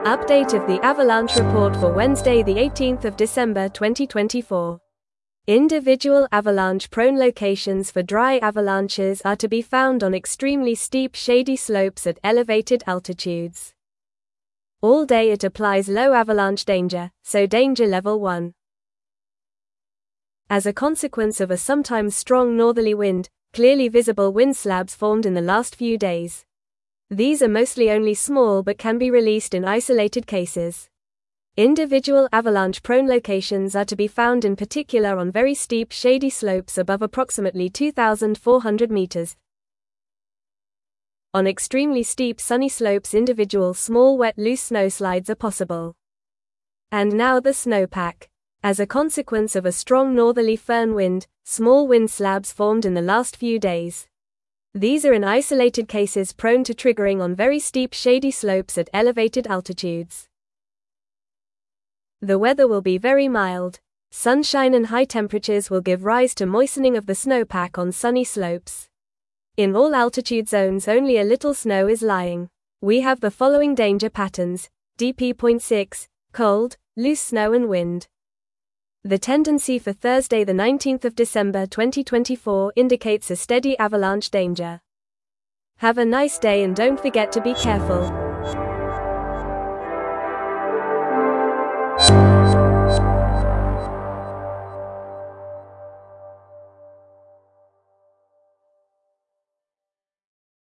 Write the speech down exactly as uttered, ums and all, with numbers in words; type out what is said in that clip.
Update of the avalanche report for Wednesday, the eighteenth of December twenty twenty-four. Individual avalanche-prone locations for dry avalanches are to be found on extremely steep shady slopes at elevated altitudes. All day it applies low avalanche danger, so danger level one. As a consequence of a sometimes strong northerly wind, clearly visible wind slabs formed in the last few days. These are mostly only small but can be released in isolated cases. Individual avalanche-prone locations are to be found in particular on very steep shady slopes above approximately two thousand four hundred meters. On extremely steep sunny slopes, individual small wet loose snowslides are possible. And now the snowpack. As a consequence of a strong northerly firn wind, small wind slabs formed in the last few days. These are in isolated cases prone to triggering on very steep shady slopes at elevated altitudes. The weather will be very mild. Sunshine and high temperatures will give rise to moistening of the snowpack on sunny slopes. In all altitude zones only a little snow is lying. We have the following danger patterns: D P zero point six, cold, loose snow and wind. The tendency for Thursday the nineteenth of December twenty twenty-four indicates a steady avalanche danger. Have a nice day and don't forget to be careful.